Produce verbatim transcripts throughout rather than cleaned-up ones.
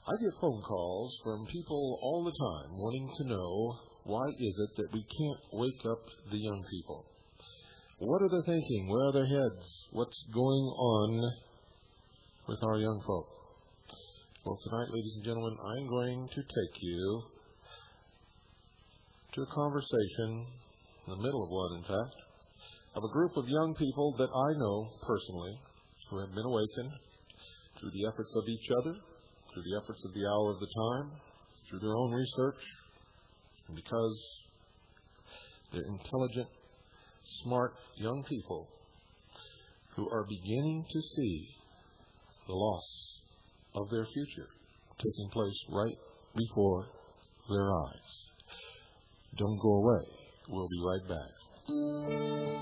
I get phone calls from people all the time wanting to know, why is it that we can't wake up the young people? What are they thinking? Where are their heads? What's going on with our young folk? Well, tonight, ladies and gentlemen, I'm going to take you to a conversation, in the middle of one, in fact, of a group of young people that I know personally who have been awakened through the efforts of each other, through the efforts of the hour of the time, through their own research, and because they're intelligent, smart young people who are beginning to see the loss of their future taking place right before their eyes. Don't go away. We'll be right back.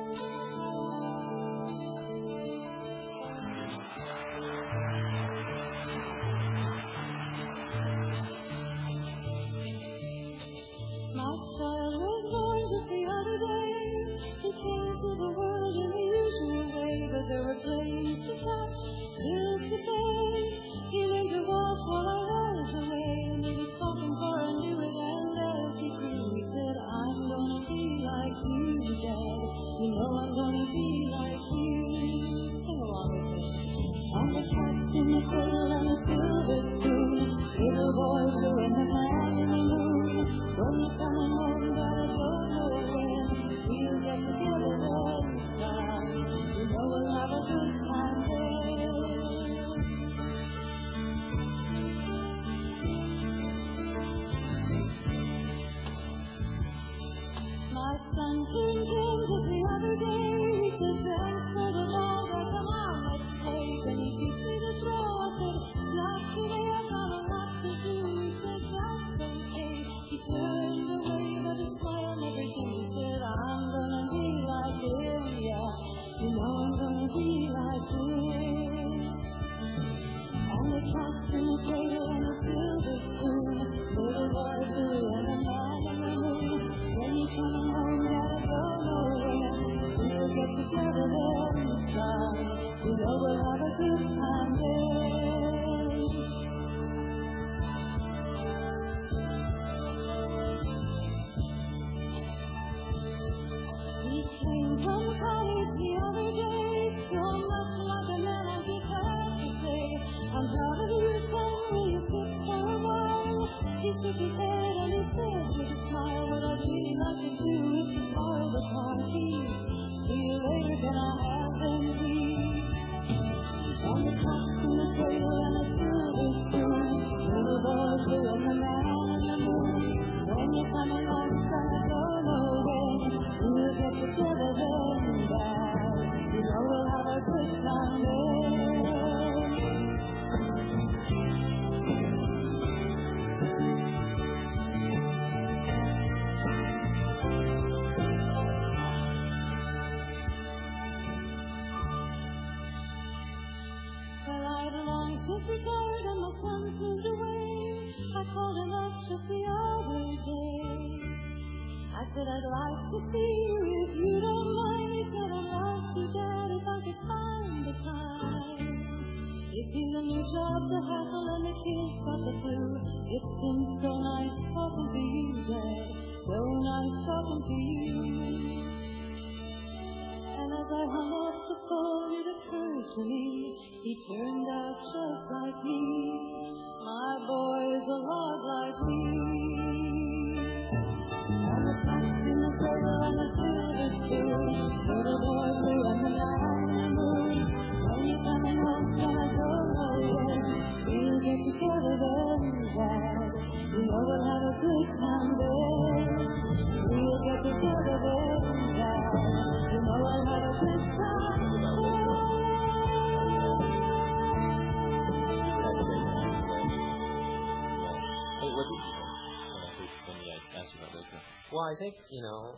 Well, I think, you know,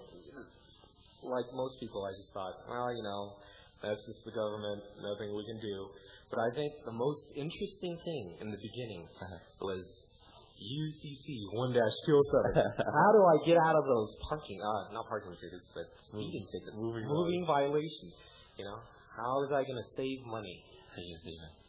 like most people, I just thought, well, you know, that's just the government, nothing we can do. But I think the most interesting thing in the beginning was U C C one dash two oh seven. How do I get out of those parking, uh, not parking tickets, but speeding tickets, moving, moving violations, you know? How is I going to save money?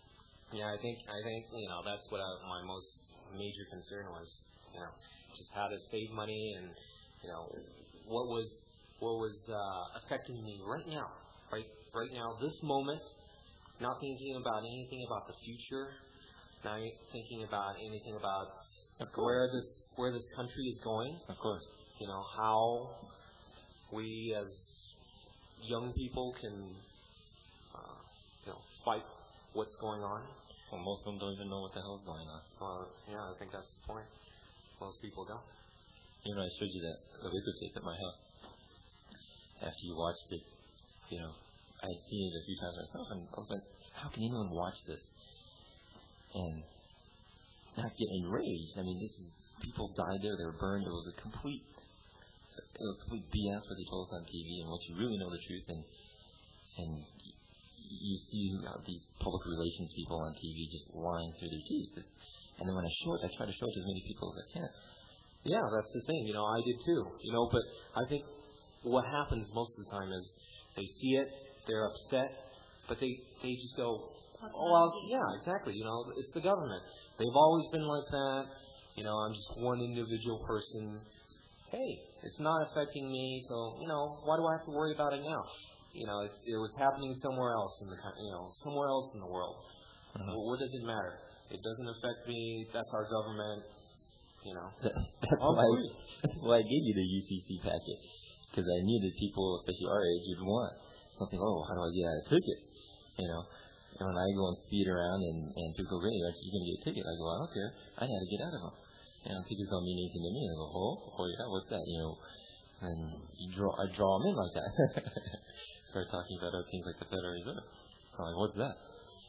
Yeah, I think I think you know that's what I, my most major concern was. You know, just how to save money and you know what was what was uh, affecting me right now, right right now, this moment. Not thinking about anything about the future, not thinking about anything about where this where this country is going. Of course. You know, how we as young people can uh, you know fight what's going on. Well, most of them don't even know what the hell is going on. Uh, yeah, I think that's the point. Most people don't. You know, I showed you that the videotape at my house. After you watched it, you know, I had seen it a few times myself, and I was like, how can anyone watch this and not get enraged? I mean, this is, people died there, they were burned, it was a complete, it was complete B S what they told us on T V, and once you really know the truth, and and you see how these public relations people on T V just lying through their teeth, and then when I show it, I try to show it to as many people as I can. Yeah, that's the thing, you know, I did too, you know, but I think what happens most of the time is they see it, they're upset, but they, they just go, oh, well, yeah, exactly. You know, it's the government. They've always been like that. You know, I'm just one individual person. Hey, it's not affecting me, so, you know, why do I have to worry about it now? You know, it, it was happening somewhere else in the, you know, somewhere else in the world. Uh-huh. Well, what does it matter? It doesn't affect me. That's our government. You know. That's why, that's why I gave you the U C C packet, because I knew that people, especially our age, would want something. Oh, how do I get out of a ticket? You know, and when I go and speed around and, and people go, hey, are you going to get a ticket? I go, I don't care. I had to get out of them. You know, tickets don't mean anything to me. I go, oh, oh yeah, what's that? You know, and you draw, I draw them in like that. Start talking about other things like the Federal Reserve. I'm like, what's that?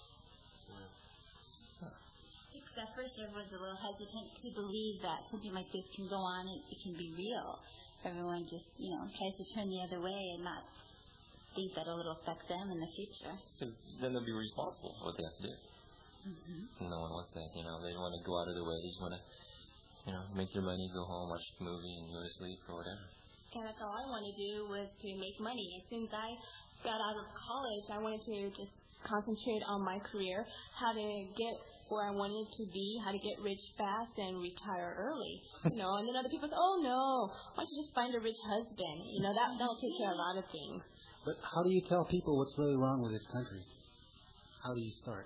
At first, everyone's a little hesitant to believe that something like this can go on and it can be real. Everyone just, you know, tries to turn the other way and not think that it'll affect them in the future. Because then they'll be responsible for what they have to do. Mm-hmm. No one wants that, you know. They don't want to go out of their way. They just want to, you know, make their money, go home, watch a movie, and go to sleep or whatever. And that's all I wanted to do was to make money. As soon as I got out of college, I wanted to just concentrate on my career, how to get where I wanted to be, how to get rich fast and retire early. You know, and then other people say, oh no, why don't you just find a rich husband? You know, that, that'll take care of a lot of things. But how do you tell people what's really wrong with this country? How do you start?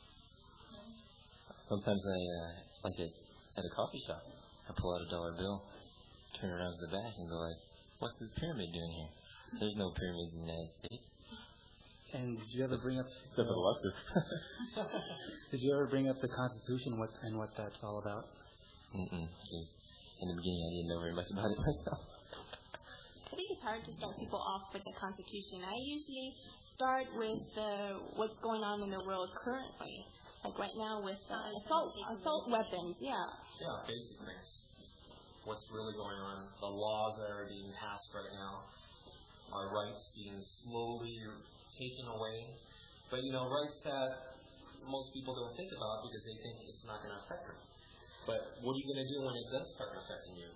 Sometimes I, uh, like at, at a coffee shop, I pull out a dollar bill, turn around to the back and go like, what's this pyramid doing here? There's no pyramids in the United States. And did you ever bring up Except for the Luxor. Did you ever bring up the Constitution what, and what that's all about? Mm-mm. In the beginning, I didn't know very much about it myself. I think it's hard to start people off with the Constitution. I usually start with uh, what's going on in the world currently. Like right now with uh, assault, assault weapons, yeah. Yeah, basic things. What's really going on, the laws that are being passed right now, our rights being slowly taken away. But, you know, rights that most people don't think about because they think it's not going to affect them. But what are you going to do when it does start affecting you?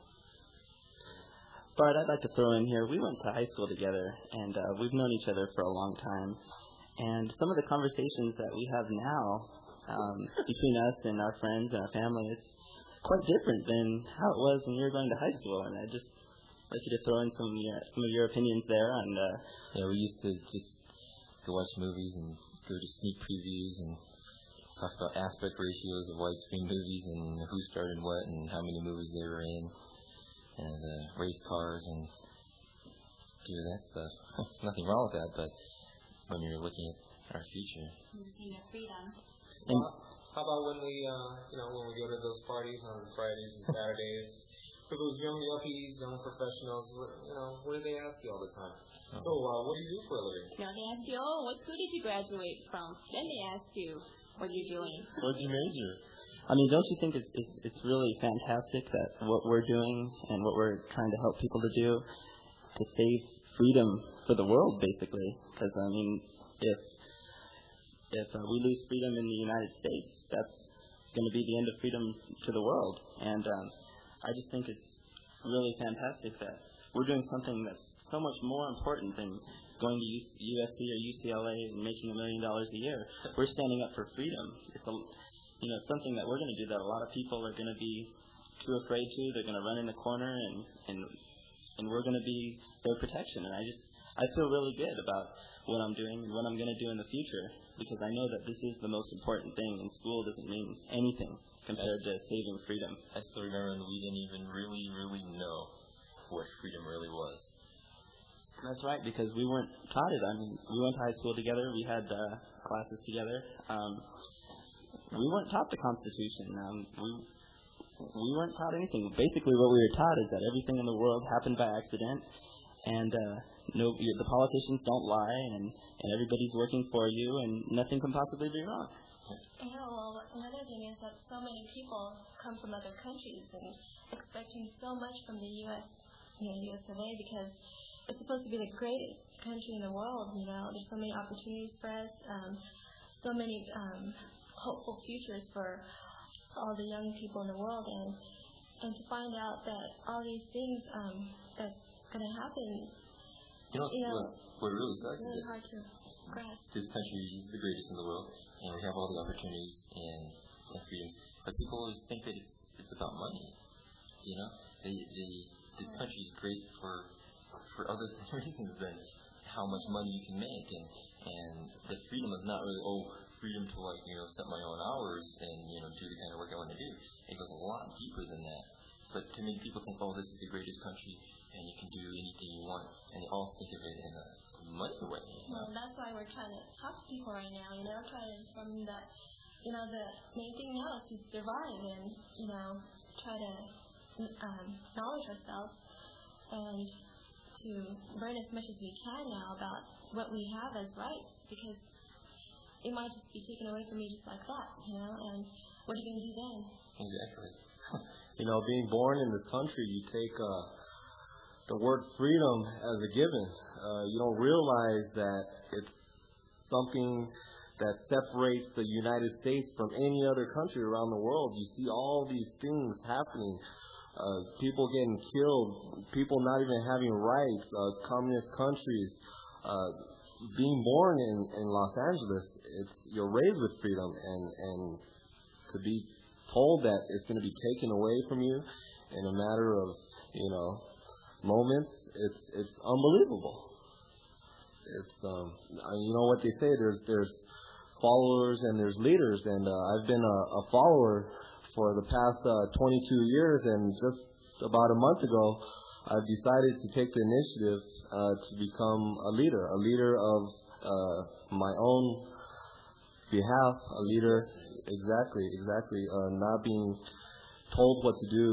Bart, I'd like to throw in here, we went to high school together, and uh, we've known each other for a long time. And some of the conversations that we have now um, between us and our friends and our family is quite different than how it was when you were going to high school. And I just like you to throw in some, uh, some of your opinions there. And uh, yeah, we used to just go watch movies and go to sneak previews and talk about aspect ratios of widescreen movies and who started what and how many movies they were in, and uh, race cars and do that stuff. Nothing wrong with that, but when you're looking at our future. Losing your freedom. And how about when we, uh, you know, when we go to those parties on Fridays and Saturdays, for those young yuppies, young professionals, what, you know, what do they ask you all the time? Oh. So, uh, what do you do for a living? You know, they ask you, oh, what school did you graduate from? Then they ask you, what you're doing. What's your major? I mean, don't you think it's, it's it's really fantastic that what we're doing and what we're trying to help people to do to save freedom for the world, basically? Because, I mean, if if uh, we lose freedom in the United States, that's going to be the end of freedom to the world. And um, I just think it's really fantastic that we're doing something that's so much more important than going to U S C or U C L A and making a million dollars a year. We're standing up for freedom. It's a, you know, something that we're going to do that a lot of people are going to be too afraid to. They're going to run in the corner, and and and we're going to be their protection. And I just I feel really good about what I'm doing and what I'm going to do in the future, because I know that this is the most important thing, and school doesn't mean anything compared to saving freedom. I still remember we didn't even really, really know what freedom really was. That's right, because we weren't taught it. I mean, we went to high school together. We had uh, classes together. Um, we weren't taught the Constitution. Um, we we weren't taught anything. Basically, what we were taught is that everything in the world happened by accident, and uh, no, the politicians don't lie, and, and everybody's working for you, and nothing can possibly be wrong. Yeah, well, another thing is that so many people come from other countries and expecting so much from the U S, you know, U S of A, because it's supposed to be the greatest country in the world. You know, there's so many opportunities for us, um, so many um, hopeful futures for all the young people in the world, and and to find out that all these things um, that's going to happen, you know, you know, what, what really sucks it's really is hard to grasp. This country is the greatest in the world, and we have all the opportunities and, and freedoms, but people always think that it's it's about money. You know, they, they, this country is great for for other reasons than how much money you can make, and and the freedom is not really oh freedom to like you know set my own hours and you know do the kind of work I want to do. It goes a lot deeper than that. But to many people think, oh, this is the greatest country and you can do anything you want, and they all think of it in a money way. You know? Well, that's why we're trying to talk to people right now. You know, trying to inform them that you know the main thing now is to survive and you know try to um, knowledge ourselves and to learn as much as we can now about what we have as rights, because it might just be taken away from you just like that, you know, and what are you going to do then? Exactly. You know, being born in this country, you take uh, the word freedom as a given. Uh, you don't realize that it's something that separates the United States from any other country around the world. You see all these things happening. Uh, people getting killed, people not even having rights, uh, communist countries. Uh, being born in, in Los Angeles, it's you're raised with freedom, and, and to be told that it's going to be taken away from you in a matter of, you know, moments, it's it's unbelievable. It's um, you know what they say, there's there's followers and there's leaders, and uh, I've been a, a follower for the past uh, twenty-two years, and just about a month ago, I've decided to take the initiative uh, to become a leader, a leader of uh, my own behalf, a leader, exactly, exactly, uh, not being told what to do,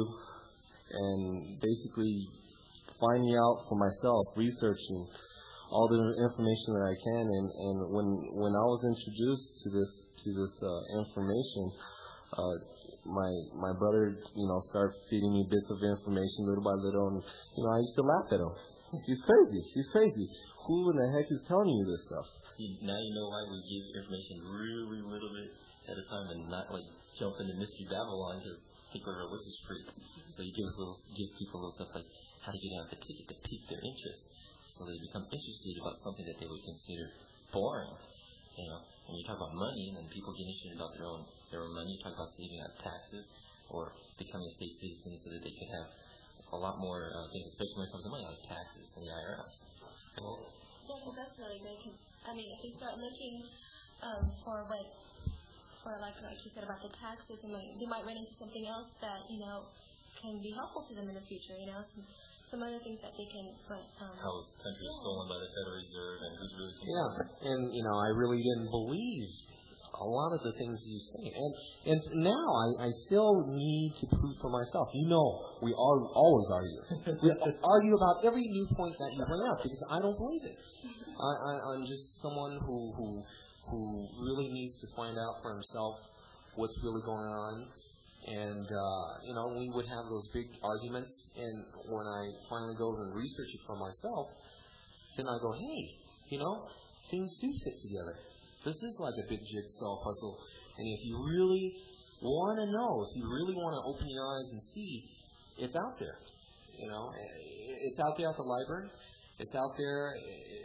and basically finding out for myself, researching all the information that I can, and, and when when I was introduced to this to this uh, information, uh, my my brother, you know, started feeding me bits of information little by little, and you know, I used to laugh at him. He's crazy. He's crazy. Who in the heck is telling you this stuff? See, now you know why we give information really little bit at a time, and not like jump into Mystery Babylon to think we're religious freaks. So you give us little, give people little stuff like how to get out the ticket to pique their interest, so they become interested about something that they would consider boring. You know, when you talk about money, and then people get interested about their own their own money. You talk about saving on taxes or becoming a state citizen so that they could have a lot more uh, things, especially when it comes to money, like taxes and the I R S. Well, yeah, because that's really good. Cause, I mean, if they start looking um, for what, for like like you said about the taxes, and like, they might run into something else that you know can be helpful to them in the future. You know, some, some other things that they can put. Um, how the country is yeah. stolen by the Federal Reserve, and who's really controlling Yeah, it. and you know, I really didn't believe a lot of the things you say, and and now I, I still need to prove for myself. You know, we all always argue. We argue about every new point that you bring up because I don't believe it. I, I I'm just someone who who who really needs to find out for himself what's really going on. And, uh, you know, we would have those big arguments, and when I finally go and research it for myself, then I go, hey, you know, things do fit together. This is like a big jigsaw puzzle, and if you really want to know, if you really want to open your eyes and see, it's out there. You know, it's out there at the library. It's out there.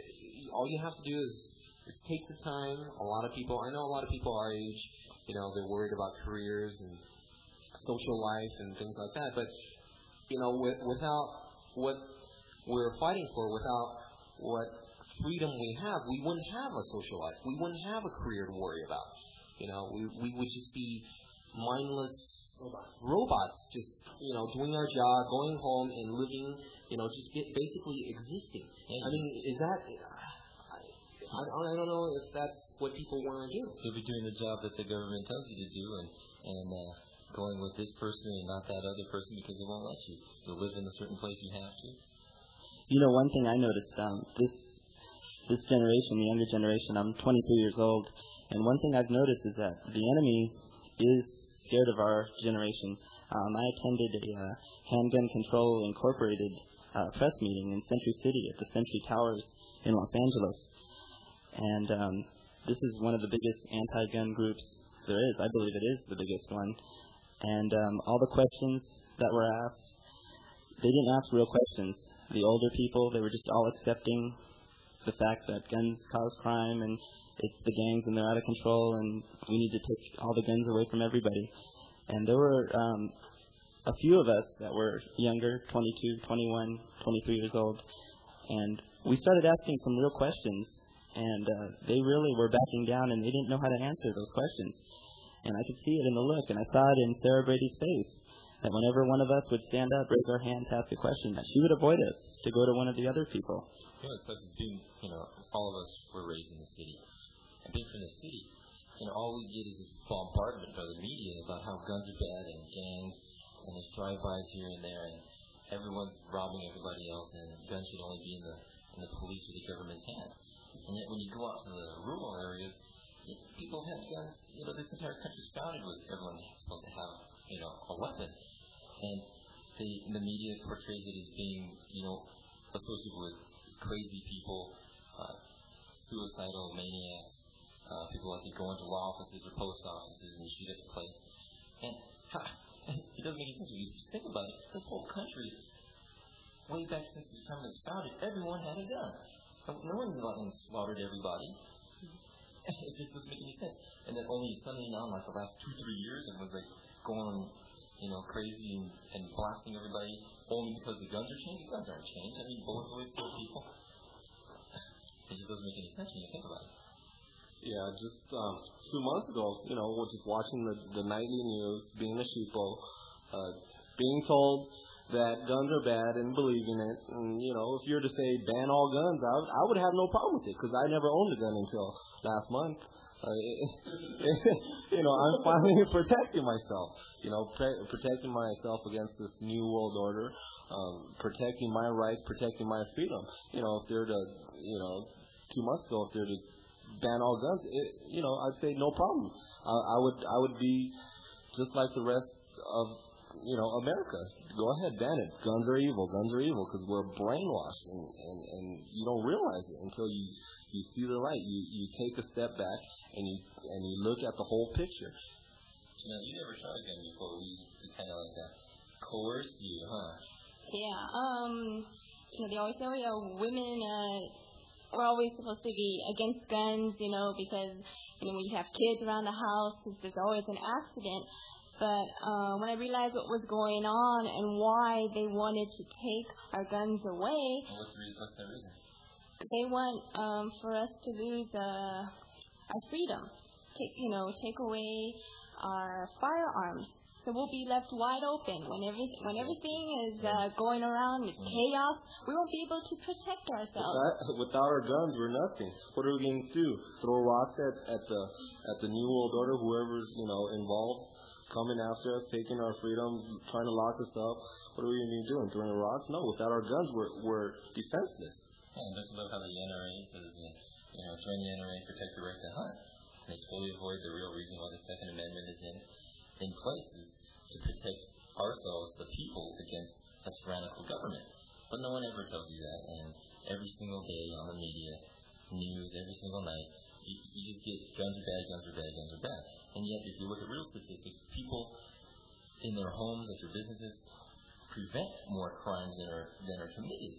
all you have to do is, is take the time. A lot of people, I know a lot of people our age, you know, they're worried about careers and social life and things like that. But, you know, with, without what we're fighting for, without what freedom we have, we wouldn't have a social life. We wouldn't have a career to worry about. You know, we we would just be mindless robots, robots just, you know, doing our job, going home and living, you know, just get, basically existing. Yeah. I mean, is that, I, I, I don't know if that's what people want to do. You'll be doing the job that the government tells you to do and, and uh, going with this person and not that other person because they won't let you. You'll live in a certain place you have to. You know, one thing I noticed, um, this this generation, the younger generation, I'm twenty-three years old, and one thing I've noticed is that the enemy is scared of our generation. Um, I attended a uh, Handgun Control Incorporated uh, press meeting in Century City at the Century Towers in Los Angeles, and um, this is one of the biggest anti-gun groups there is. I believe it is the biggest one. And um, all the questions that were asked, they didn't ask real questions. The older people, they were just all accepting the fact that guns cause crime and it's the gangs and they're out of control and we need to take all the guns away from everybody. And there were um, a few of us that were younger, twenty-two, twenty-one, twenty-three years old, and we started asking some real questions, and uh, they really were backing down and they didn't know how to answer those questions. And I could see it in the look, and I saw it in Sarah Brady's face, that whenever one of us would stand up, raise our hand to ask a question, that she would avoid us to go to one of the other people. You know, it's such as being, you know, all of us were raised in the city. And being from the city, you know, all we get is this bombardment by the media about how guns are bad and gangs, and there's drive-bys here and there, and everyone's robbing everybody else, and guns should only be in the in the police or the government's hands. And yet when you go out to the rural areas, people have guns. You know, this entire country's founded with everyone supposed to have, you know, a weapon. And the, the media portrays it as being, you know, associated with crazy people, uh, suicidal maniacs, uh, people like to go into law offices or post offices and shoot at the place. And ha, it doesn't make any sense when you just think about it. This whole country, way back since the time it was founded, everyone had a gun. No one went out and slaughtered everybody. It just doesn't make any sense. And then only suddenly now, like the last two, three years, everyone's like going, you know, crazy and, and blasting everybody only because the guns are changed. The guns aren't changed. I mean, bullets always kill people. It just doesn't make any sense when you think about it. Yeah, just um, two months ago, you know, we're just watching the, the nightly news, being a sheepo, uh, being told that guns are bad and believing it. And, you know, if you were to say ban all guns, I would, I would have no problem with it because I never owned a gun until last month. Uh, you know, I'm finally protecting myself, you know, pre- protecting myself against this new world order, um, protecting my rights, protecting my freedom. You know, if they're to, you know, two months ago, if they're to ban all guns, it, you know, I'd say no problem. I, I would, I would be just like the rest of, you know, America. Go ahead, ban it. Guns are evil. Guns are evil because we're brainwashed, and, and, and you don't realize it until you, you see the light. You you take a step back and you and you look at the whole picture. You know, you never shot a gun before. We, we kind of like that coerce you, huh? Yeah. Um. You know, they always say, oh, women. Uh, we're always supposed to be against guns. You know, because you know when you have kids around the house, there's always an accident. But uh, when I realized what was going on and why they wanted to take our guns away, what's the reason? What's the reason? They want um, for us to lose uh, our freedom. Take, you know, take away our firearms. So we'll be left wide open when every, when everything is uh, going around with chaos. We won't be able to protect ourselves. Without, without our guns, we're nothing. What are we going to do? Throw rocks at, at the at the New World Order? Whoever's you know involved. Coming after us, taking our freedom, trying to lock us up. What are we going to be doing? Throwing rocks? No, without our guns, we're, we're defenseless. Yeah, and just look how the N R A says, you know, join the N R A, protect your right to hunt. And they totally avoid the real reason why the Second Amendment is in, in place, is to protect ourselves, the people, against a tyrannical government. But no one ever tells you that. And every single day on the media, news, every single night, you, you just get guns are bad, guns are bad, guns are bad. And yet, if you look at real statistics, people in their homes, at their businesses, prevent more crimes than are, than are committed.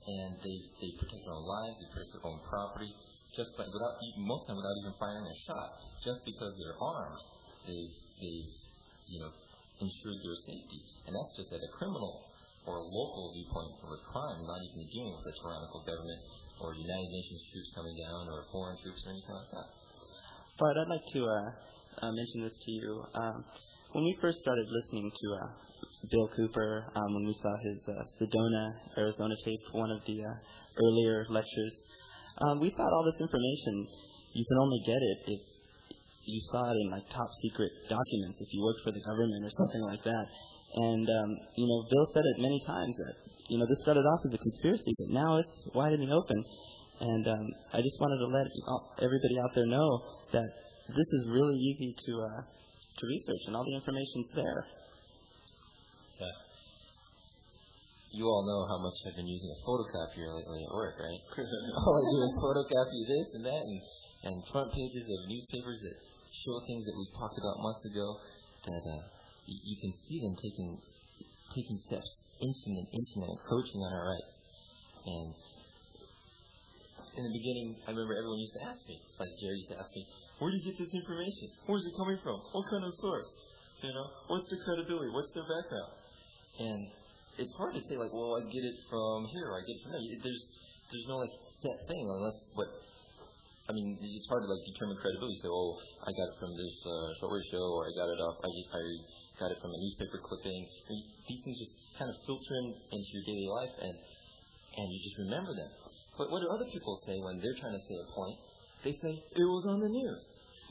and they they protect their own lives, they protect their own property, just by, without most of them without even firing a shot, just because they're armed, they they you know ensured their safety, and that's just at a criminal or a local viewpoint of a crime, not even dealing with a tyrannical government or United Nations troops coming down or foreign troops or anything like that. Bart, I'd like to uh, uh, mention this to you. Um, when we first started listening to uh, Bill Cooper, um, when we saw his uh, Sedona, Arizona tape, one of the uh, earlier lectures, um, we thought all this information, you can only get it if you saw it in like top secret documents, if you worked for the government or something like that. And, um, you know, Bill said it many times that, you know, this started off as a conspiracy, but now it's wide in the open. And um, I just wanted to let everybody out there know that this is really easy to uh, to research, and all the information's there. Yeah. You all know how much I've been using a photocopier lately at work, right? All I do is photocopy this and that, and, and front pages of newspapers that show things that we talked about months ago that... Uh, you can see them taking taking steps, inching and inching and encroaching on our rights. And in the beginning, I remember everyone used to ask me, like Jerry used to ask me, where do you get this information? Where's it coming from? What kind of source? You know, what's their credibility? What's their background? And it's hard to say, like, well, I get it from here, or I get it from there. There's there's no like set thing unless what. I mean, it's hard to like determine credibility. So, oh, I got it from this uh, shortwave show, or I got it off. I, I got it from a newspaper clipping. I mean, these things just kind of filter in into your daily life, and and you just remember them. But what do other people say when they're trying to say a point? They say it was on the news.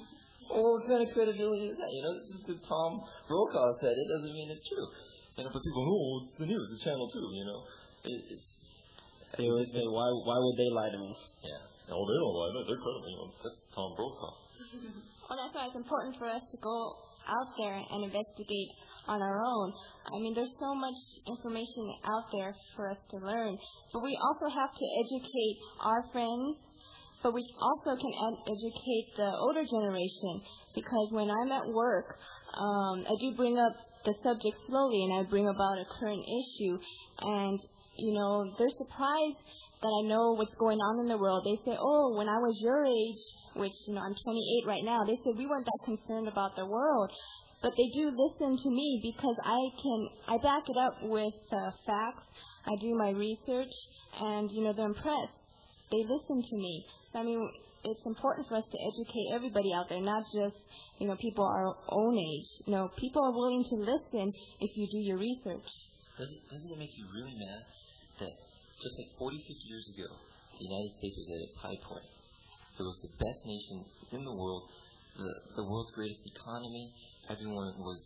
Oh, what kind of credibility is that? You know, this is because Tom Brokaw said it doesn't mean it's true. You know, but people know oh, it's the news, it's Channel Two. You know, it, it's. They always say, why why would they lie to me? Yeah. Oh, they don't lie. They're credible. You know, that's Tom Brokaw. Well, that's why it's important for us to go out there and investigate on our own. I mean, there's so much information out there for us to learn. But we also have to educate our friends, but we also can ed- educate the older generation. Because when I'm at work, um, I do bring up the subject slowly, and I bring about a current issue. And, you know, they're surprised that I know what's going on in the world. They say, oh, when I was your age, which, you know, I'm twenty-eight right now, they said we weren't that concerned about the world. But they do listen to me because I can, I back it up with uh, facts. I do my research, and, you know, they're impressed. They listen to me. So, I mean, it's important for us to educate everybody out there, not just, you know, people our own age. You know, people are willing to listen if you do your research. Does it, doesn't it make you really mad that just like forty, fifty years ago, the United States was at its high point? It was the best nation in the world, the, the world's greatest economy. Everyone was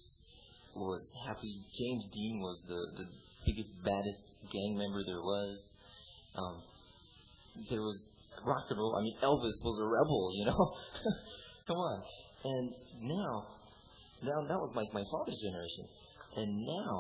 was happy. James Dean was the, the biggest, baddest gang member there was. Um, there was rock and roll. I mean, Elvis was a rebel, you know. Come on. And now, now that was like my father's generation. And now,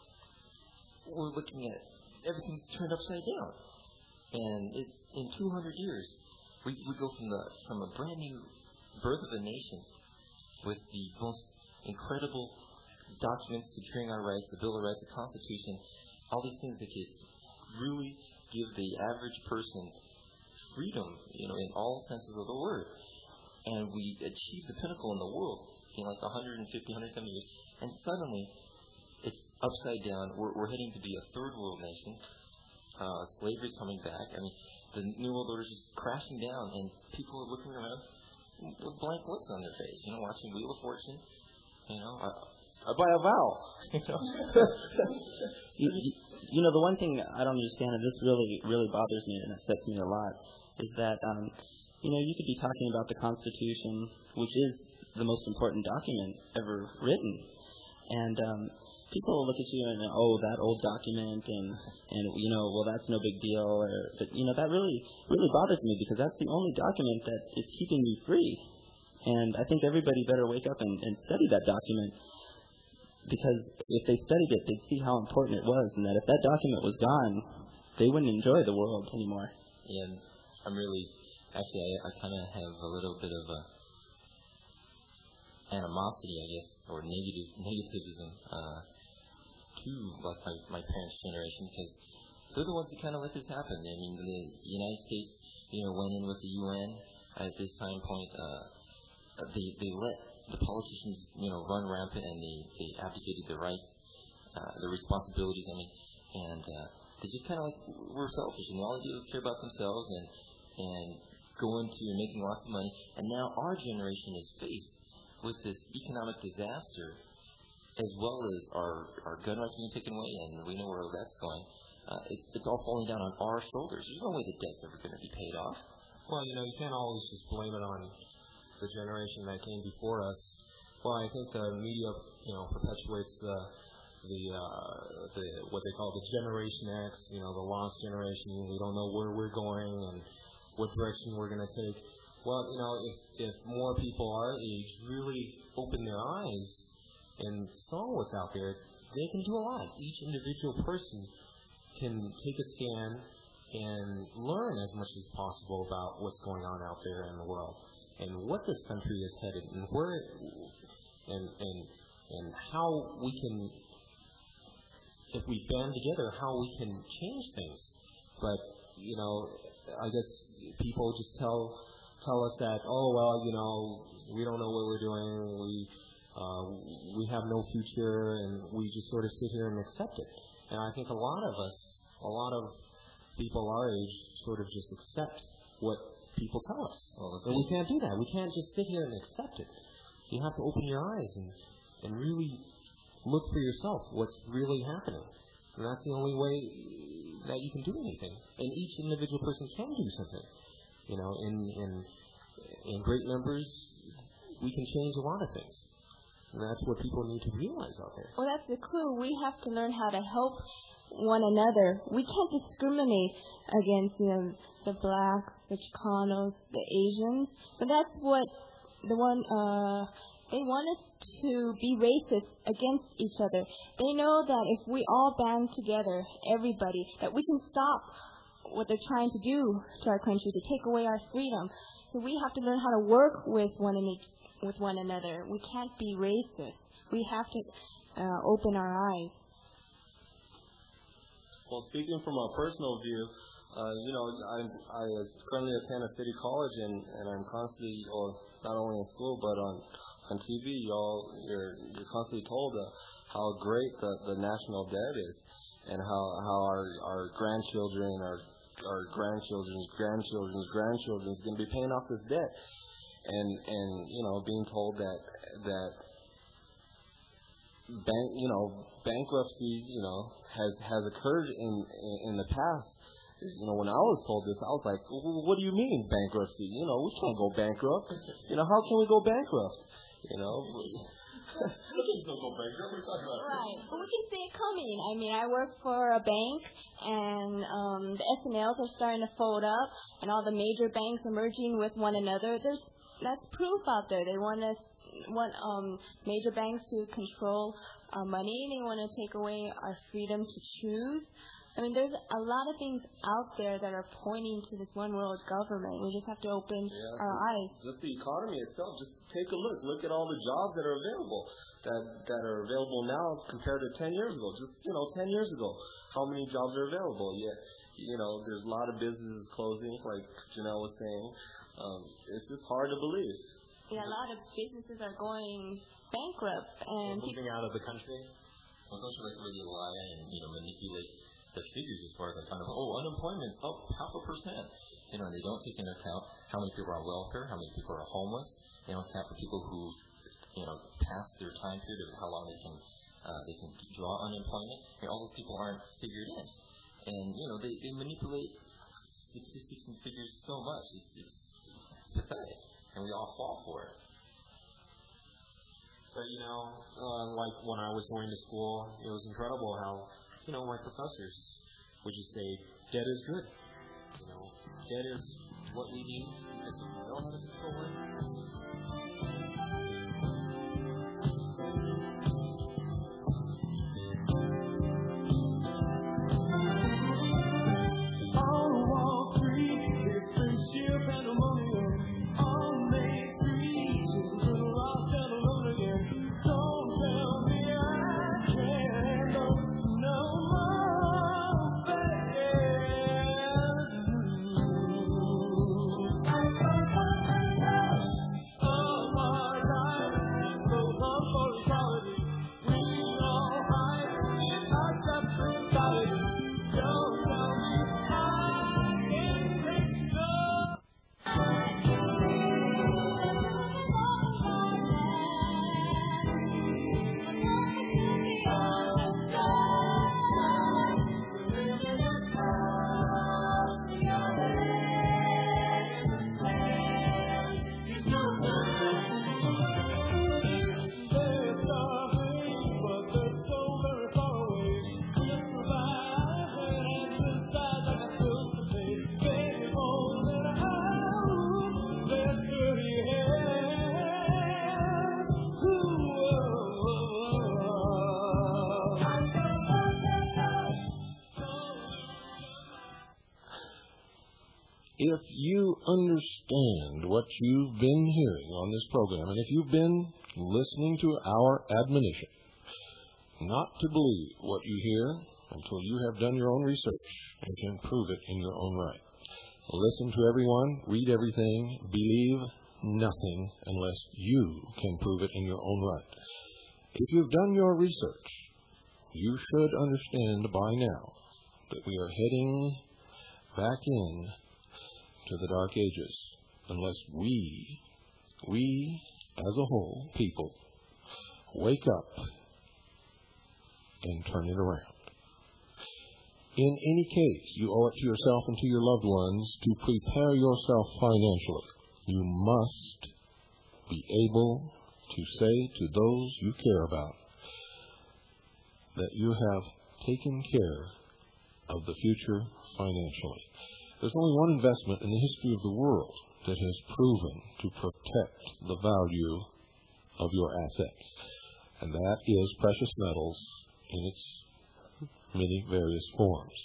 we're looking at everything's turned upside down. And it's in two hundred years, we we go from the from a brand new birth of a nation with the most incredible documents securing our rights, the Bill of Rights, the Constitution, all these things that could really give the average person freedom, you know, in all senses of the word. And we achieve the pinnacle in the world in like one hundred fifty, one hundred seventy years, and suddenly it's upside down. We're, we're heading to be a third world nation. Uh, slavery's coming back. I mean, the New World Order is just crashing down, and people are looking around with blank looks on their face, you know, watching Wheel of Fortune. You know, I, I buy a vowel. You know? you, you, you know, the one thing I don't understand, and this really, really bothers me and upsets me a lot, is that, um, you know, you could be talking about the Constitution, which is the most important document ever written, and um, people look at you and, oh, that old document, and, and you know, well, that's no big deal, or, but, you know, that really, really bothers me, because that's the only document that is keeping me free. And I think everybody better wake up and, and study that document, because if they studied it, they'd see how important it was, and that if that document was gone, they wouldn't enjoy the world anymore. And I'm really, actually, I, I kind of have a little bit of a animosity, I guess, or negative negativism uh, to like my, my parents' generation, because they're the ones that kind of let this happen. I mean, the United States, you know, went in with the U N at this time point. Uh, they they let the politicians, you know, run rampant, and they, they abdicated their rights, uh, their responsibilities. I mean, and uh, they just kind of like were selfish, and all they do is care about themselves and and go into making lots of money. And now our generation is faced with this economic disaster, as well as our our gun rights being taken away, and we know where that's going. Uh, it, it's all falling down on our shoulders. There's no way the debt's ever going to be paid off. Well, you know, you can't always just blame it on the generation that came before us. Well, I think the media, you know, perpetuates the the uh, the what they call the Generation X, you know, the lost generation. We don't know where we're going and what direction we're going to take. Well, you know, if if more people our age really open their eyes and saw what's out there, they can do a lot. Each individual person can take a scan and learn as much as possible about what's going on out there in the world and what this country is headed and where it, and and and how we can, if we band together, how we can change things. But you know, I guess people just tell tell us that, oh well, you know, we don't know what we're doing, we uh, we have no future, and we just sort of sit here and accept it. And I think a lot of us, a lot of people our age, sort of just accept what people tell us. Well, and we can't do that. We can't just sit here and accept it. You have to open your eyes and, and really look for yourself what's really happening. And that's the only way that you can do anything. And each individual person can do something. You know, in in in great numbers, we can change a lot of things. And that's what people need to realize out there. Well, that's the clue. We have to learn how to help one another. We can't discriminate against, you know, the blacks, the Chicanos, the Asians. But that's what the one, uh, they want us to be racist against each other. They know that if we all band together, everybody, that we can stop what they're trying to do to our country, to take away our freedom. So we have to learn how to work with one another. with one another. We can't be racist. We have to uh, open our eyes. Well, speaking from a personal view, uh, you know, I, I currently attend a city college, and, and I'm constantly, or not only in school, but on on T V, y'all, you're you're constantly told uh, how great the, the national debt is, and how how our our grandchildren, our our grandchildren's grandchildren's grandchildren is going to be paying off this debt. And and you know, being told that that bank you know bankruptcy you know has has occurred in, in in the past. You know, when I was told this, I was like, well, what do you mean bankruptcy? You know, we can't go bankrupt. You know, how can we go bankrupt? You know. Don't go bankrupt. What are you talking about? Right, but we can see it coming. I mean, I work for a bank, and um, the S and Ls are starting to fold up, and all the major banks are merging with one another. There's That's proof out there. They want us, want um, major banks to control our money. They want to take away our freedom to choose. I mean, there's a lot of things out there that are pointing to this one world government. We just have to open yeah, our eyes. Just the economy itself. Just take a look. Look at all the jobs that are available, that that are available now compared to ten years ago. Just, you know, ten years ago, how many jobs are available? Yet, you know, there's a lot of businesses closing, like Janelle was saying. Um, it's just hard to believe. Yeah, a lot of businesses are going bankrupt and moving people out of the country. Well, don't you like really lie and, you know, manipulate the figures as far as like kind of, oh, unemployment up half a percent. You know, and they don't take into account how many people are on welfare, how many people are homeless. They don't account for people who, you know, past their time period of how long they can uh, they can draw unemployment. And all those people aren't figured in, and you know, they, they manipulate statistics and figures so much. It's, it's pathetic, and we all fall for it. But, you know, uh, like when I was going to school, it was incredible how, you know, my professors would just say, debt is good. You know, debt is what we need because we know how to control it. if you understand what you've been hearing on this program, and if you've been listening to our admonition not to believe what you hear until you have done your own research and can prove it in your own right. Listen to everyone, read everything, believe nothing unless you can prove it in your own right. If you've done your research, you should understand by now that we are heading back in to the Dark Ages unless we, we as a whole, people, wake up and turn it around. In any case, you owe it to yourself and to your loved ones to prepare yourself financially. You must be able to say to those you care about that you have taken care of the future financially. There's only one investment in the history of the world that has proven to protect the value of your assets, and that is precious metals in its many various forms.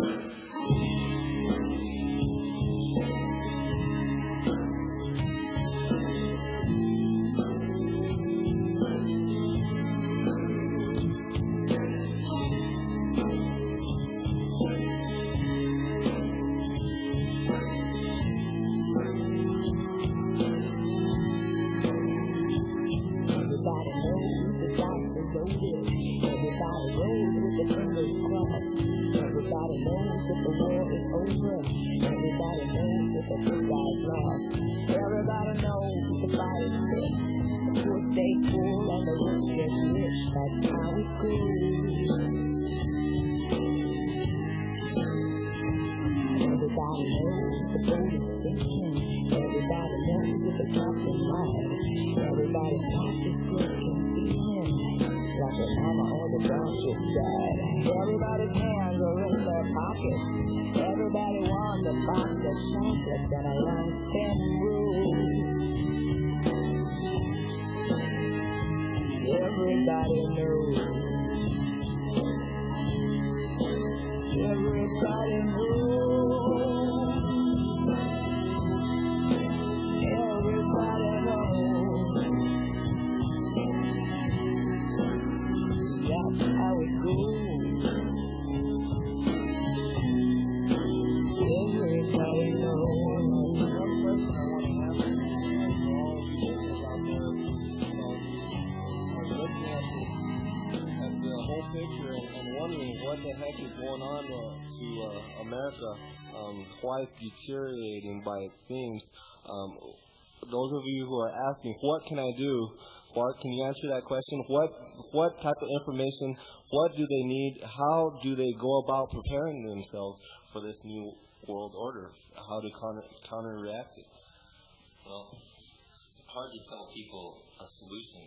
Quite deteriorating by it seems. Um, those of you who are asking, what can I do? Bart, can you answer that question? What what type of information, what do they need? How do they go about preparing themselves for this new world order? How to counter, counter-react it? Well, it's hard to tell people a solution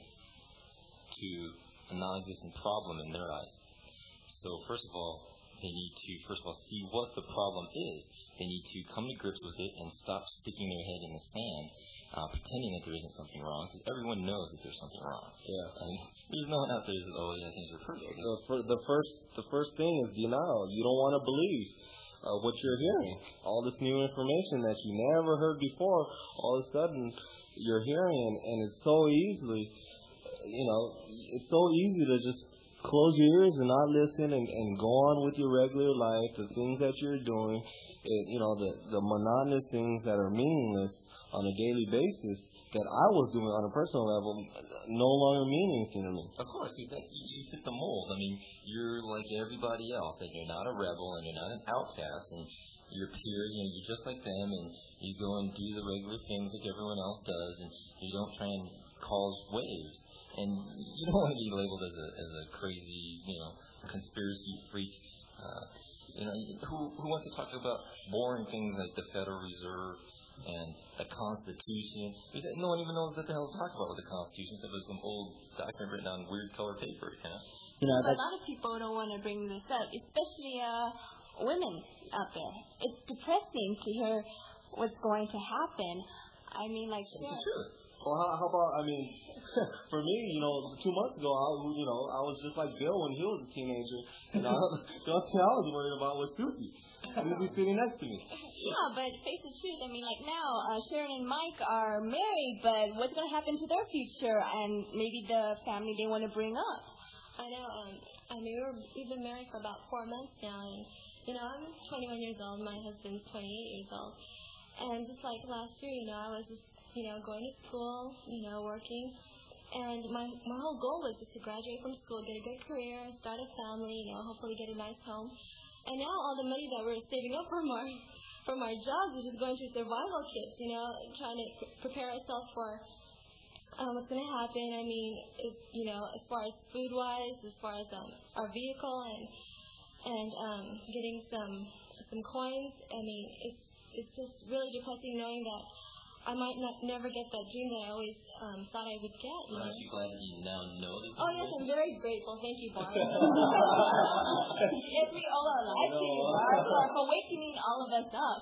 to a non-existent problem in their eyes. So first of all, they need to, first of all, see what the problem is. They need to come to grips with it and stop sticking their head in the sand, uh, pretending that there isn't something wrong, because everyone knows that there's something wrong. Yeah. And there's no one out there that says, oh, yeah, things are perfect. The, for, the first the first thing is denial. You don't want to believe uh, what you're hearing. All this new information that you never heard before, all of a sudden you're hearing, and, and it's so easily, you know, it's so easy to just close your ears and not listen and, and go on with your regular life, the things that you're doing, it, you know, the, the monotonous things that are meaningless on a daily basis that I was doing on a personal level no longer mean anything to me. Of course, you, that, you, you fit the mold. I mean, you're like everybody else, and you're not a rebel, and you're not an outcast, and you're pure, you know, you're just like them, and you go and do the regular things like everyone else does, and you don't try and cause waves. And you don't want to be labeled as a as a crazy, you know, conspiracy freak. Uh, you know, who who wants to talk about boring things like the Federal Reserve and the Constitution? Because no one even knows what the hell to talk about with the Constitution. Except there's some old document written on weird color paper. You know. You know, a lot of people don't want to bring this up, especially uh, women out there. It's depressing to hear what's going to happen. I mean, like, sure. Well, how, how about, I mean, for me, you know, two months ago, I, you know, I was just like Bill when he was a teenager, and I, the only thing I was worried about was Susie. You'll be sitting next to me. Yeah, but face the truth. I mean, like now, uh, Sharon and Mike are married, but what's going to happen to their future and maybe the family they want to bring up? I know. Um, I mean, we're, we've been married for about four months now, and you know, I'm twenty-one years old. My husband's twenty-eight years old, and just like last year, you know, I was just, you know, going to school, you know, working, and my my whole goal was just to graduate from school, get a good career, start a family, you know, hopefully get a nice home. And now all the money that we're saving up from our from our jobs is just going to survival kits, you know, trying to p- prepare ourselves for um, what's going to happen. I mean, it, you know, as far as food-wise, as far as um, our vehicle and and um, getting some some coins. I mean, it's it's just really depressing knowing that I might not never get that dream that I always um, thought I would get. You know? Aren't you glad that you now know this? Oh yes, I'm very grateful. Thank you, Barb. Yes, we all are alive to you, Barb, for, for waking all of us up.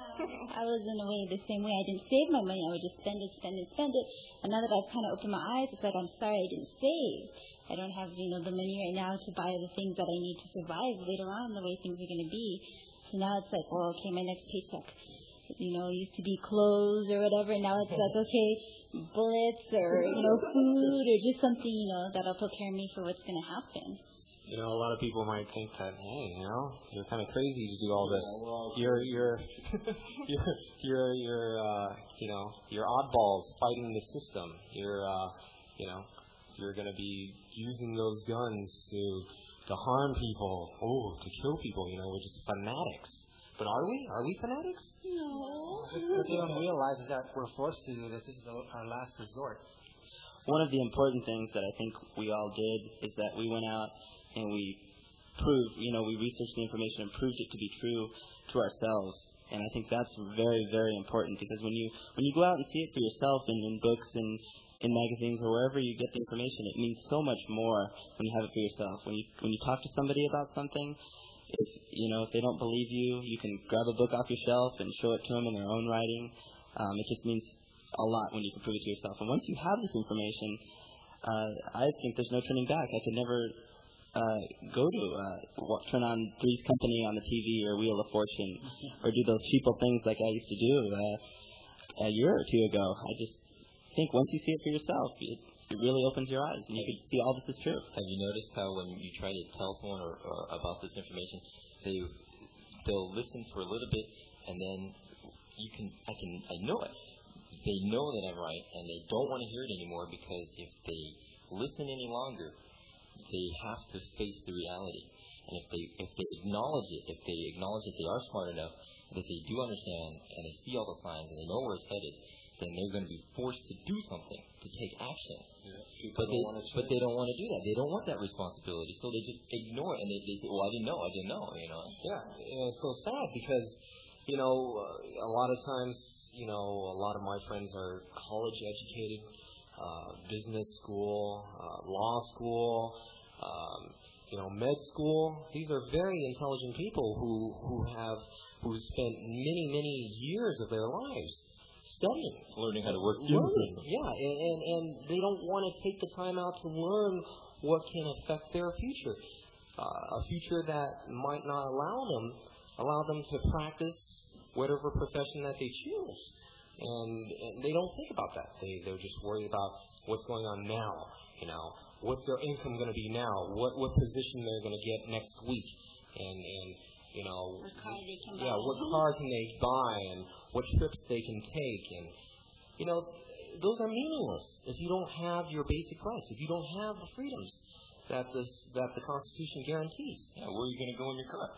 I was in a way the same way. I didn't save my money. I would just spend it, spend it, spend it. And now that I've kind of opened my eyes, it's like, I'm sorry I didn't save. I don't have, you know, the money right now to buy the things that I need to survive later on, the way things are going to be. So now it's like, well, okay, my next paycheck, you know, used to be clothes or whatever. Now it's like, okay, bullets or, you know, food or just something, you know, that'll prepare me for what's going to happen. You know, a lot of people might think that, hey, you know, you're kind of crazy to do all this. You're, you're, you're, you're, you're, uh, you know, you're oddballs fighting the system. You're, uh, you know, you're going to be using those guns to, to harm people, oh, to kill people. You know, we're just fanatics. But are we? Are we fanatics? No. What they don't realize is that we're forced to do this. This is our last resort. One of the important things that I think we all did is that we went out and we proved, you know, we researched the information and proved it to be true to ourselves. And I think that's very, very important, because when you when you go out and see it for yourself in, in books and in magazines or wherever you get the information, it means so much more when you have it for yourself. When you when you talk to somebody about something, if you know if they don't believe you, you can grab a book off your shelf and show it to them in their own writing. Um, it just means a lot when you can prove it to yourself. And once you have this information, uh, I think there's no turning back. I could never uh, go to uh, turn on Three's Company on the T V or Wheel of Fortune or do those sheeple things like I used to do uh, a year or two ago. I just think once you see it for yourself, it, it really opens your eyes and you can see all this is true. Have you noticed how when you try to tell someone or, or about this information, they they'll listen for a little bit and then you can I can I know it. They know that I'm right and they don't want to hear it anymore, because if they listen any longer, they have to face the reality. And if they if they acknowledge it, if they acknowledge that they are smart enough, that they do understand and they see all the signs and they know where it's headed, then they're going to be forced to do something, to take action. Yeah, but they but they don't want to do that. They don't want that responsibility, so they just ignore it and they, they say, "Well, I didn't know. I didn't know." You know. Yeah, and it's so sad because, you know, uh, a lot of times, you know, a lot of my friends are college educated, uh, business school, uh, law school, um, you know, med school. These are very intelligent people who who have who spent many many years of their lives studying, learning how to work. Learning, yeah, and, and and they don't want to take the time out to learn what can affect their future, uh, a future that might not allow them allow them to practice whatever profession that they choose, and, and they don't think about that. They they're just worried about what's going on now. You know, what's their income going to be now? What what position they're going to get next week? And and you know, what car they can yeah, buy. what car can they buy, and what trips they can take, and you know, those are meaningless if you don't have your basic rights, if you don't have the freedoms that the that the Constitution guarantees. Yeah, where are you going to go in your car?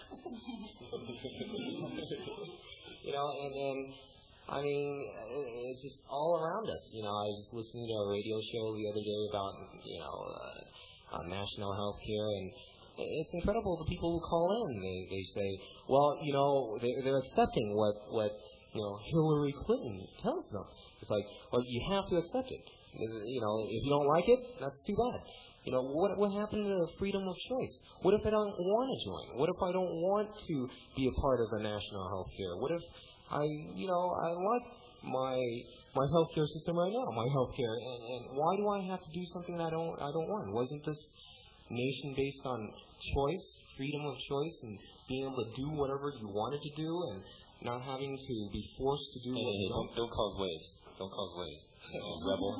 You know, and and I mean, it's just all around us. You know, I was just listening to a radio show the other day about, you know, uh, uh, national health care, and it's incredible the people who call in. They they say, well, you know, they, they're accepting what, what, you know, Hillary Clinton tells them. It's like, well, you have to accept it. You know, if you don't like it, that's too bad. You know, what what happened to freedom of choice? What if I don't want to join? What if I don't want to be a part of the national health care? What if I, you know, I like my my healthcare system right now, my healthcare, and, and why do I have to do something that I don't I don't want? Wasn't this nation based on choice, freedom of choice and being able to do whatever you wanted to do and not having to be forced to do hey, what hey, you don't, don't cause waves. Don't cause waves. You know, rebel.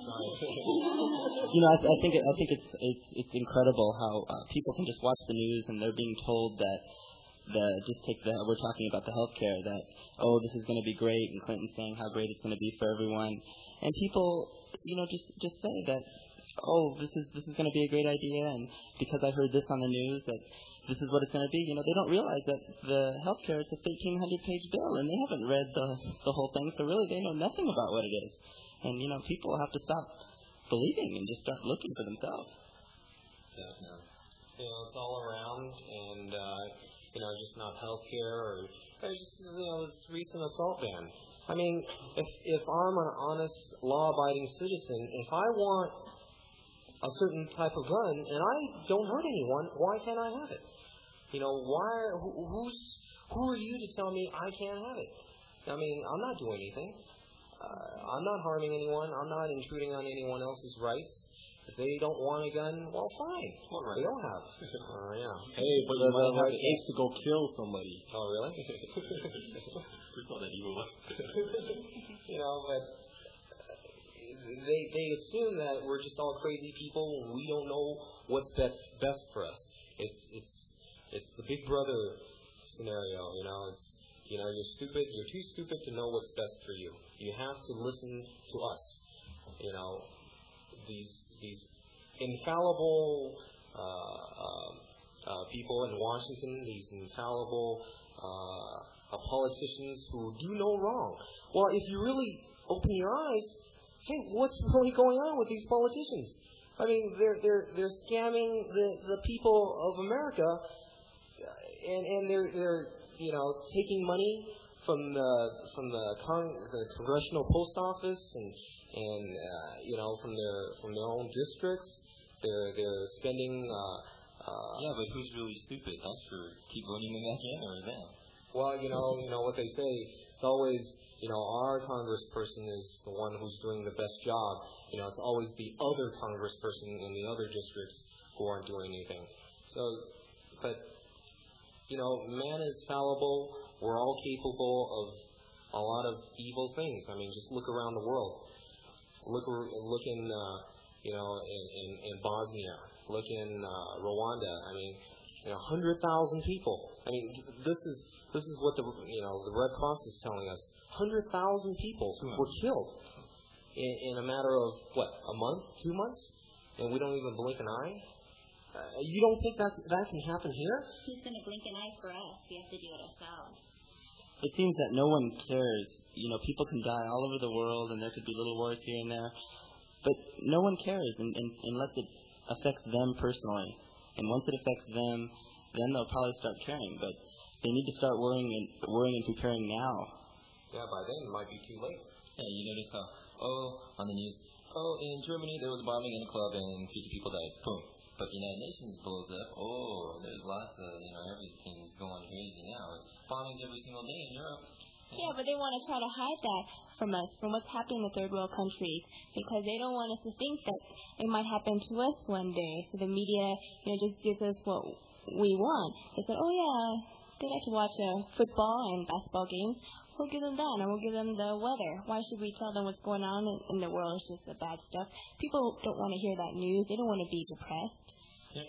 You know, I, I think it, I think it's it's it's incredible how uh, people can just watch the news and they're being told that the just take the we're talking about the healthcare that oh this is going to be great and Clinton's saying how great it's going to be for everyone and people you know just just say that oh this is this is going to be a great idea and because I heard this on the news that this is what it's going to be you know they don't realize that the healthcare is a thirteen hundred page bill and they haven't read the the whole thing so really they know nothing about what it is and you know people have to stop believing and just start looking for themselves. Yeah, you know it's all around and. uh You know, just not healthcare or, or just, you know, this recent assault ban. I mean, if if I'm an honest, law-abiding citizen, if I want a certain type of gun and I don't hurt anyone, why can't I have it? You know, why? Who, who's who are you to tell me I can't have it? I mean, I'm not doing anything. Uh, I'm not harming anyone. I'm not intruding on anyone else's rights. If they don't want a gun, well, fine. Well, right. They don't have. Uh, yeah. Hey, but you might have the ace to go kill somebody. Oh, really? We saw that evil one. You know, but they they assume that we're just all crazy people and we don't know what's best best for us. It's it's it's the Big Brother scenario. You know, it's you know you're stupid. You're too stupid to know what's best for you. You have to listen to us. You know, these. These infallible uh, uh, uh, people in Washington, these infallible uh, uh, politicians who do no wrong. Well, if you really open your eyes, hey, what's really going on with these politicians? I mean, they're they're they're scamming the, the people of America, and and they're they're you know taking money from the from the, con- the Congressional Post Office and. And uh, you know, from their from their own districts, they're they're spending. Uh, uh, yeah, but who's really stupid? Us for keep voting them back in, or them? Well, you know, you know what they say. It's always, you know, our congressperson is the one who's doing the best job. You know, it's always the other congressperson in the other districts who aren't doing anything. So, but you know, man is fallible. We're all capable of a lot of evil things. I mean, just look around the world. Look, look in, uh, you know, in, in, in Bosnia. Look in uh, Rwanda. I mean, you know, hundred thousand people. I mean, this is this is what the you know the Red Cross is telling us. Hundred thousand people were killed in, in a matter of what, a month, two months, and we don't even blink an eye. Uh, you don't think that that can happen here? Who's going to blink an eye for us? We have to do it ourselves. It seems that no one cares. You know, people can die all over the world, and there could be little wars here and there, but no one cares and, and, unless it affects them personally. And once it affects them, then they'll probably start caring. But they need to start worrying and worrying and preparing now. Yeah, by then it might be too late. Yeah, you notice how oh on the news, oh in Germany there was a bombing in a club and fifty people died. Boom. But the United Nations blows up. Oh, there's lots of, you know, everything's going crazy now. Bombings every single day in Europe. Yeah, but they want to try to hide that from us, from what's happening in the third world countries, because they don't want us to think that it might happen to us one day. So the media, you know, just gives us what we want. They said, oh yeah, they like to watch uh, football and basketball games. We'll give them that, and we'll give them the weather. Why should we tell them what's going on in, in the world? It's just the bad stuff. People don't want to hear that news. They don't want to be depressed. Yeah.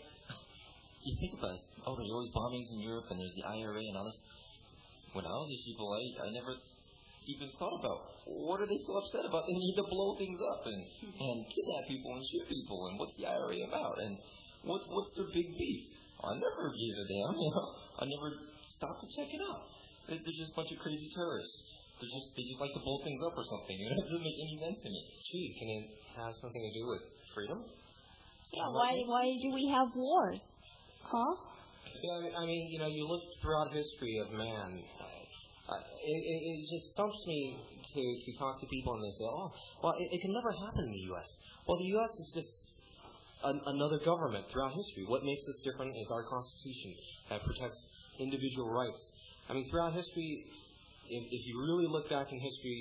You think about it. Oh, there's always bombings in Europe, and there's the I R A and all this. When I was a people, I, I never even thought about what are they so upset about? They need to blow things up and, and kidnap people and shoot people, and what's the I R A about? And what's what's their big beef? I never gave a damn. You know, I never stopped to check it out. They're just a bunch of crazy terrorists. They just they just like to blow things up or something. You know, it doesn't make any sense to me. Gee, can it have something to do with freedom? Yeah, why why do we have wars? Huh? Yeah, I mean, you know, you look throughout history of man. Uh, it, it, it just stumps me to, to talk to people and they say, oh, well, it, it can never happen in the U S Well, the U S is just an, another government throughout history. What makes us different is our Constitution that protects individual rights. I mean, throughout history, if, if you really look back in history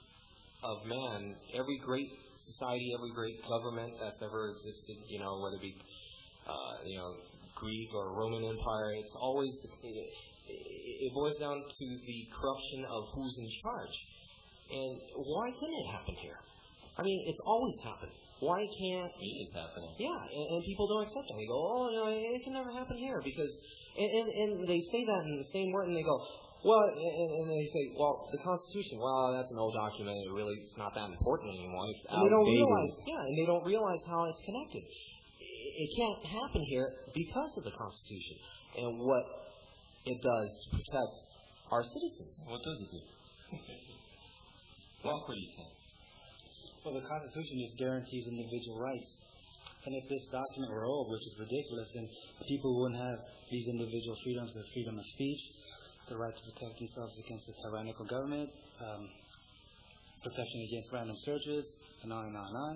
of man, every great society, every great government that's ever existed, you know, whether it be, uh, you know, Greek or Roman Empire. It's always, it, it boils down to the corruption of who's in charge. And why couldn't it happen here? I mean, it's always happened. Why can't... It is happening. Yeah, and, and people don't accept it. They go, oh, no, it can never happen here because... And, and, and they say that in the same word, and they go, well, and, and they say, well, the Constitution, well, that's an old document. It really, it's not that important anymore. It's and they don't realize, yeah, and they don't realize how it's connected. It can't happen here because of the Constitution and what it does to protect our citizens. What does it do? What do you think? Well, the Constitution just guarantees individual rights. And if this document were old, which is ridiculous, then people wouldn't have these individual freedoms, the freedom of speech, the right to protect themselves against a tyrannical government, um, protection against random searches, and on and on and on.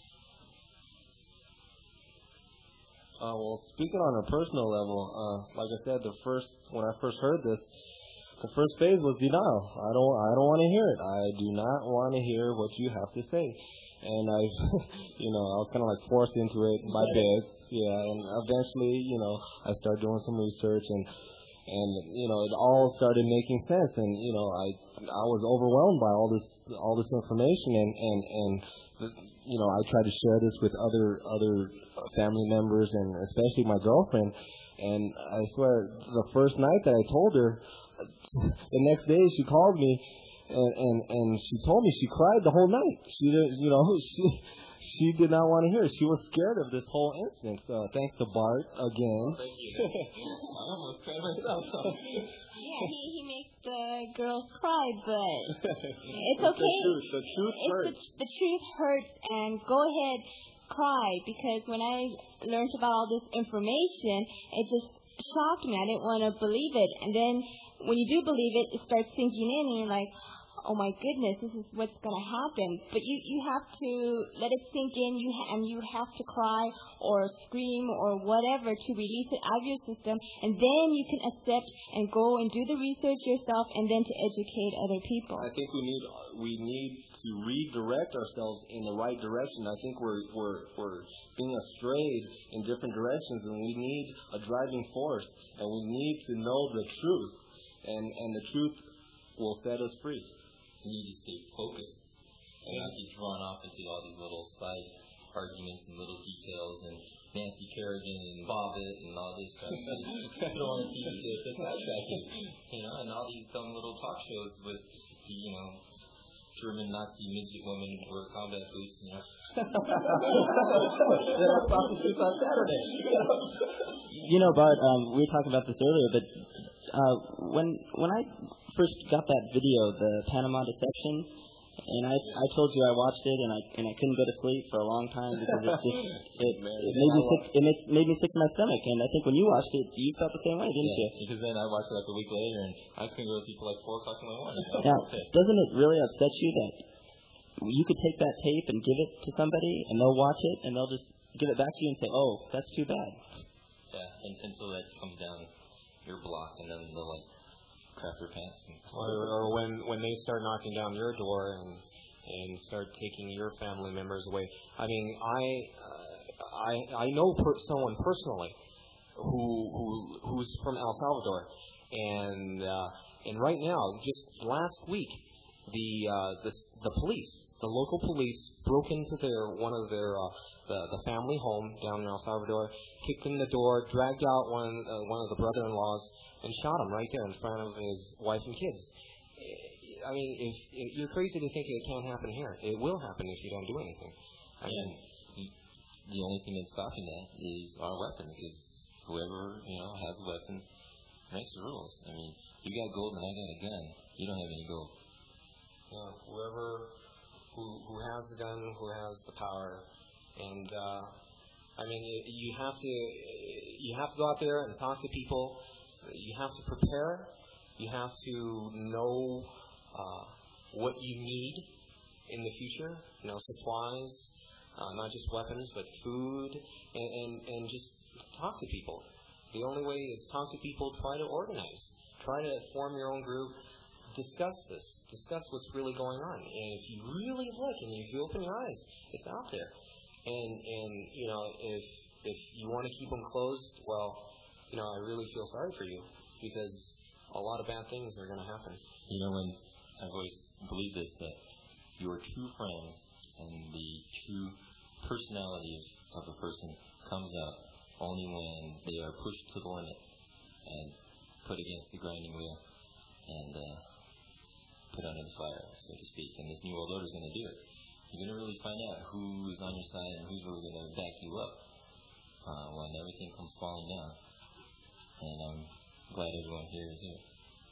Uh, well, speaking on a personal level, uh, like I said, the first when I first heard this, the first phase was denial. I don't, I don't want to hear it. I do not want to hear what you have to say. And I, you know, I was kind of like forced into it by bed. Yeah, and eventually, you know, I started doing some research, and and you know, it all started making sense. And you know, I I was overwhelmed by all this all this information, and and and you know, I tried to share this with other other family members, and especially my girlfriend. And I swear, the first night that I told her, the next day she called me. And, and and she told me she cried the whole night. She did, you know, she she did not want to hear it. She was scared of this whole incident. So thanks to Bart again. Thank you. I almost cried myself. Yeah, he, he makes the girls cry, but it's okay. The truth, the truth it's hurts. The, the truth hurts, and go ahead, cry, because when I learned about all this information, it just shocked me. I didn't want to believe it, and then when you do believe it, it starts sinking in, and you're like, oh my goodness, this is what's going to happen. But you, you have to let it sink in, you ha- and you have to cry or scream or whatever to release it out of your system, and then you can accept and go and do the research yourself, and then to educate other people. I think we need we need to redirect ourselves in the right direction. I think we're we're we're being strayed in different directions, and we need a driving force, and we need to know the truth, and and the truth will set us free. You need to stay focused and not get drawn off into all these little side arguments and little details and Nancy Kerrigan and Bobbitt and all this kind of stuff. You don't want to see the sidetracking, you know, and all these dumb little talk shows with the, you know, German Nazi midget women who wear combat boots, you know. There are prostitutes on Saturday. You know, Bart, um, we were talking about this earlier, but uh, when when I first got that video, the Panama Deception, and I I told you I watched it, and I and I couldn't go to sleep for a long time because it just it, Man, it made me sick. It made, made me sick to my stomach, and I think when you watched it, you felt the same way, didn't yeah, you? Because then I watched it like a week later, and I couldn't go to sleep till like four o'clock in the morning. Now, okay. doesn't it really upset you that you could take that tape and give it to somebody, and they'll watch it, and they'll just give it back to you and say, "Oh, that's too bad." Yeah, and, until that comes down your block, and then they'll like crap their pants. And Or, or when when they start knocking down your door and and start taking your family members away. I mean, I uh, I I know per- someone personally who who who's from El Salvador, and uh, and right now, just last week, the uh, the the police, the local police, broke into their one of their uh, the the family home down in El Salvador, kicked in the door, dragged out one uh, one of the brother-in-laws, and shot him right there in front of his wife and kids. I mean, if, if you're crazy to think it can't happen here, it will happen if you don't do anything. I mean, and the only thing that's stopping that is our weapons. Because whoever you know has a weapon makes the rules. I mean, you got gold and I got a gun. You don't have any gold. Yeah, whoever who who has the gun, who has the power, and uh, I mean, you, you have to you have to go out there and talk to people. You have to prepare. You have to know uh, what you need in the future. You know, supplies, uh, not just weapons, but food, and, and and just talk to people. The only way is talk to people. Try to organize. Try to form your own group. Discuss this. Discuss what's really going on. And if you really look and if you open your eyes, it's out there. And and you know if if you want to keep them closed, well, you know, I really feel sorry for you because a lot of bad things are going to happen. You know, when I've always believed this, that your true friends and the true personality of a person comes out only when they are pushed to the limit and put against the grinding wheel and uh, put under the fire, so to speak. And this New World Order is going to do it. You're going to really find out who is on your side and who's really going to back you up uh, when everything comes falling down. And I'm glad everyone here is here.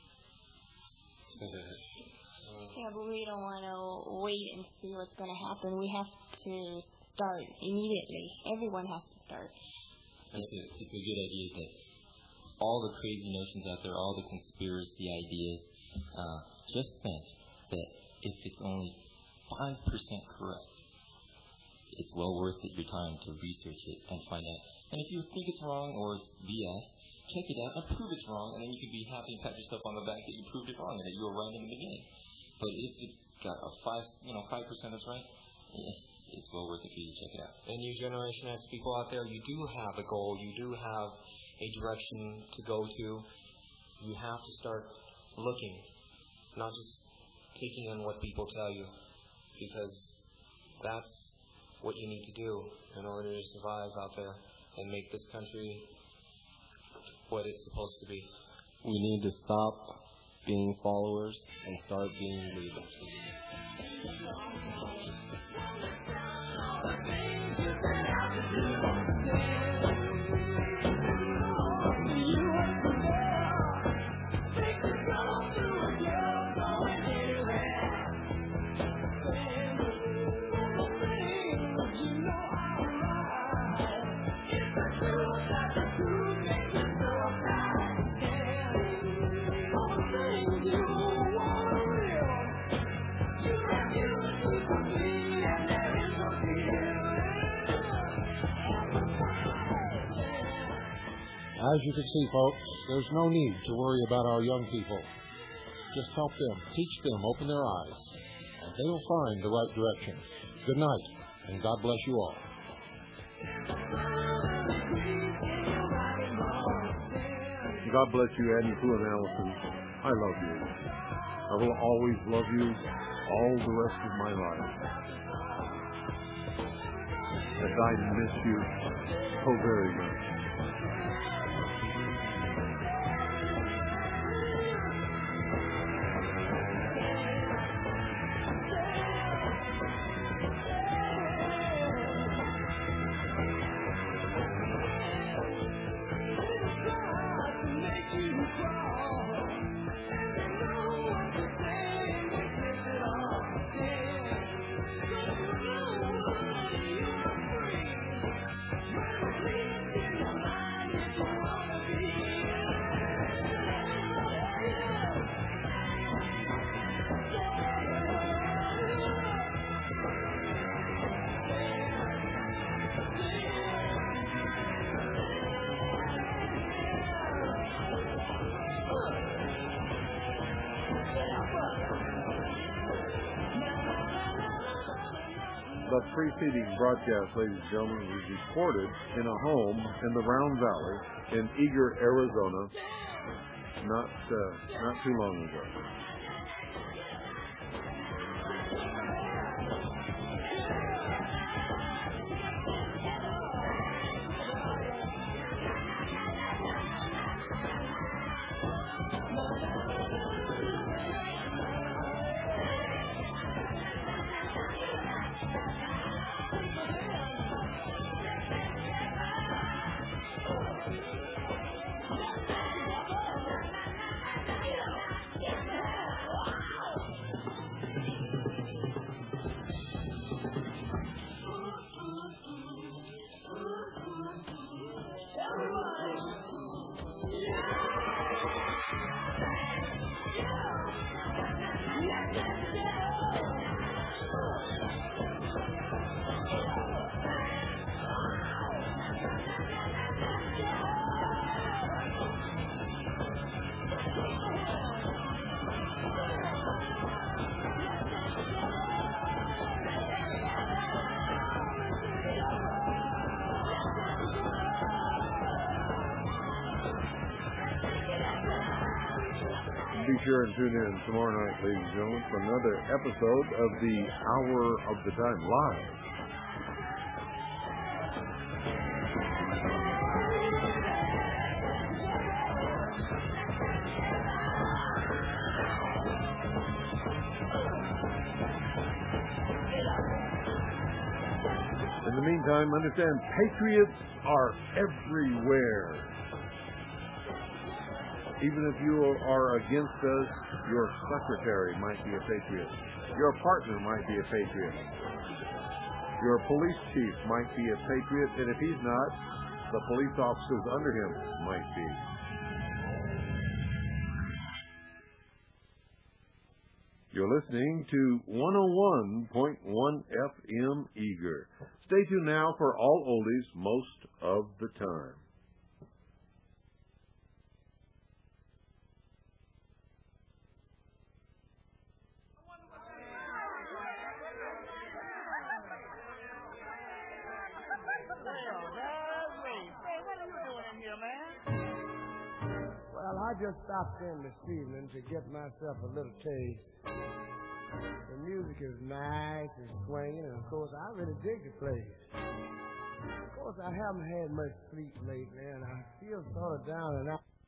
Yeah, but we don't want to wait and see what's going to happen. We have to start immediately. Everyone has to start. It's a, it's a good idea that all the crazy notions out there, all the conspiracy ideas, uh, just think that if it's only five percent correct, it's well worth it your time to research it and find out. And if you think it's wrong or it's B S, check it out and prove it's wrong, and then you can be happy and pat yourself on the back that you proved it wrong and that you were right in the beginning. But if it's got a five, you know, five percent that's right, yes, it's well worth it for you to check it out. And you Generation X people out there, you do have a goal, you do have a direction to go to. You have to start looking, not just taking in what people tell you, because that's what you need to do in order to survive out there and make this country what it's supposed to be. We need to stop being followers and start being leaders. As you can see, folks, there's no need to worry about our young people. Just help them, teach them, open their eyes, and they will find the right direction. Good night, and God bless you all. God bless you, Addie Pooh and Allison. I love you. I will always love you all the rest of my life. And I miss you so very much. The preceding broadcast, ladies and gentlemen, was recorded in a home in the Round Valley in Eager, Arizona, not uh, not too long ago. be sure and tune in tomorrow night, ladies and gentlemen, for another episode of the Hour of the Time Live. In the meantime, understand, patriots are everywhere. Even if you are against us, your secretary might be a patriot. Your partner might be a patriot. Your police chief might be a patriot, and if he's not, the police officers under him might be. You're listening to one oh one point one F M Eager. Stay tuned now for all oldies most of the time. Well, I just stopped in this evening to get myself a little taste. The music is nice and swinging, and of course, I really dig the place. Of course, I haven't had much sleep lately, and I feel sort of down and out.